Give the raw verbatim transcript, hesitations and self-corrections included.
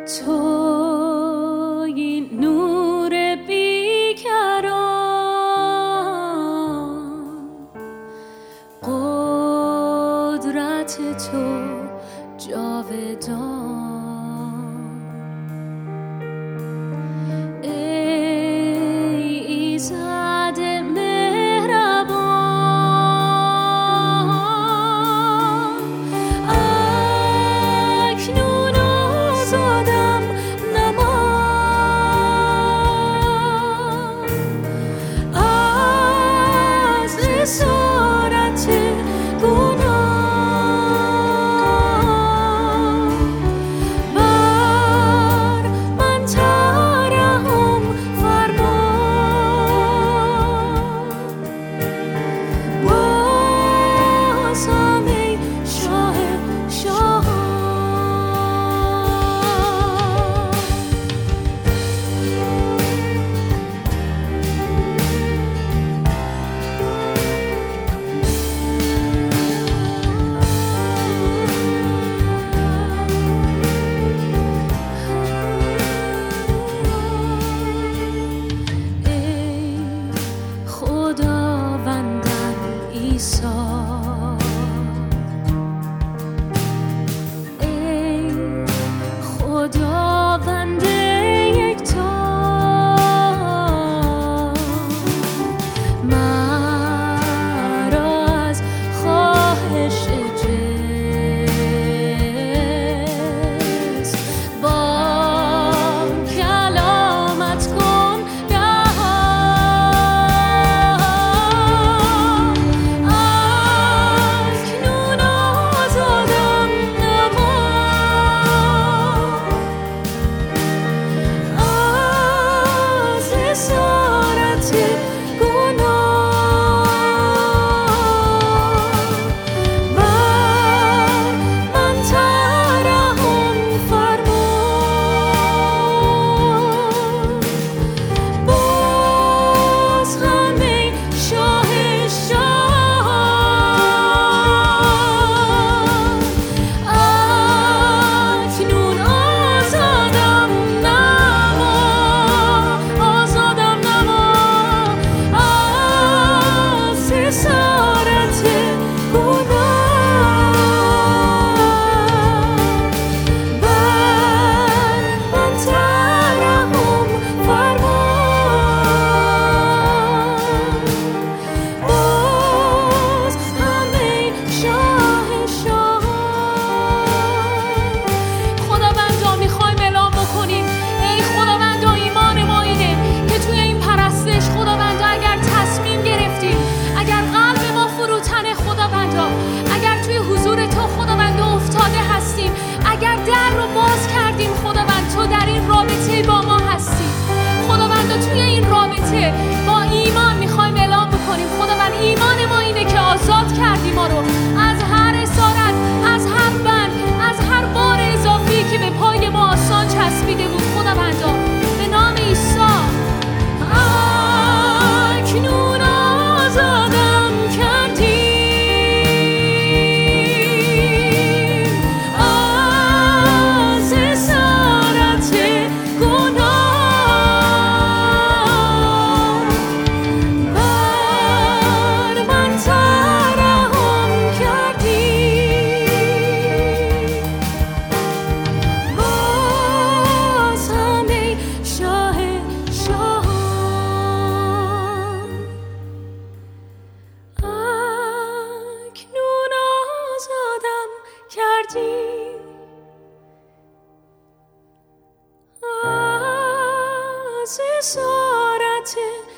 توی نور بیکران، قدرت تو جاودان. ای ایزد مهربان، اکنون آزادم نما از اسارت گناه. ای خداوند یکتا، مرا از خواهش جنس با کلامت کن با ایمان میخوایم اعلام بکنیم خداوند ایمان ما اینه که آزاد کردی ما رو از هر اسارت، از هر بند، از هر بار اضافی که به پای ما آسان چسبیده بود. خداوندا به نام عیسی اکنون آزادم کردی از اسارت گناه. از اسارت